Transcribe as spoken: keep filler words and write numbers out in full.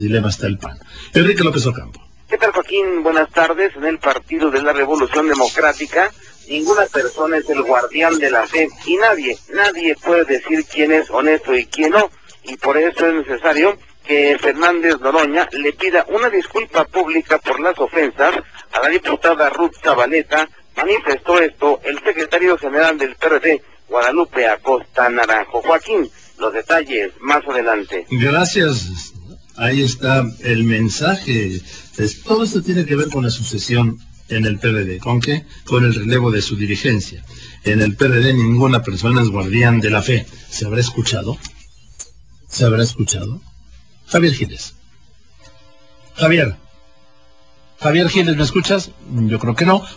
dilema está el P A N. Enrique López Ocampo. ¿Qué tal, Joaquín? Buenas tardes. En el Partido de la Revolución Democrática, ninguna persona es el guardián de la fe y nadie, nadie puede decir quién es honesto y quién no. Y por eso es necesario que Fernández Noroña le pida una disculpa pública por las ofensas a la diputada Ruth Zabaleta. Manifestó esto el secretario general del P R D, Guadalupe Acosta Naranjo. Joaquín, los detalles más adelante. Gracias. Ahí está el mensaje. Pues, todo esto tiene que ver con la sucesión en el P R D. ¿Con qué? Con el relevo de su dirigencia. En el P R D ninguna persona es guardián de la fe. ¿Se habrá escuchado? ¿Se habrá escuchado? Javier Giles. Javier. Javier Giles, ¿me escuchas? Yo creo que no.